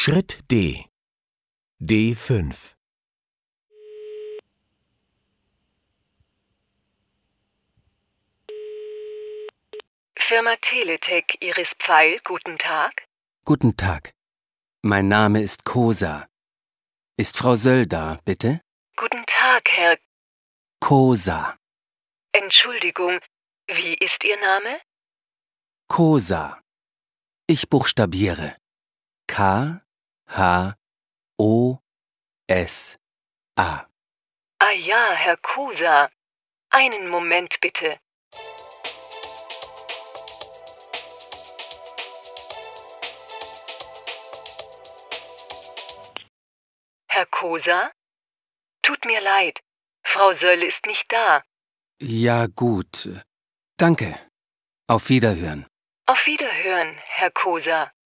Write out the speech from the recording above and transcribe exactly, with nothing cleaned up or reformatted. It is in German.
Schritt D. D fünf. Firma Teletec, Iris Pfeil, guten Tag. Guten Tag. Mein Name ist Kosa. Ist Frau Söll da, bitte? Guten Tag, Herr... Kosa. Entschuldigung, wie ist Ihr Name? Kosa. Ich buchstabiere. K H O S A. Ah ja, Herr Kosa. Einen Moment bitte. Herr Kosa? Tut mir leid, Frau Söll ist nicht da. Ja, gut. Danke. Auf Wiederhören. Auf Wiederhören, Herr Kosa.